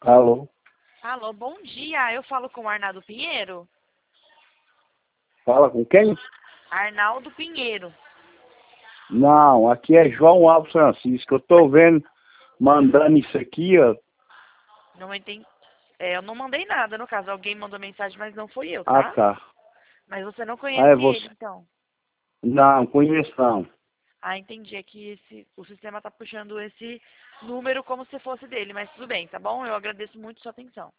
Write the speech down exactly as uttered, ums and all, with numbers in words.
Alô? Alô, bom dia. Eu falo com o Arnaldo Pinheiro? Fala com quem? Arnaldo Pinheiro. Não, aqui é João Alves Francisco. Eu tô vendo, mandando isso aqui, ó. Não entendi. É, eu não mandei nada, no caso. Alguém mandou mensagem, mas não fui eu, Ah, tá? tá. Mas você não Ah, é conhece ele, você. então. Não, conheço não. Ah, entendi. É que esse, o sistema tá puxando esse número como se fosse dele, mas tudo bem, tá bom? Eu agradeço muito sua atenção.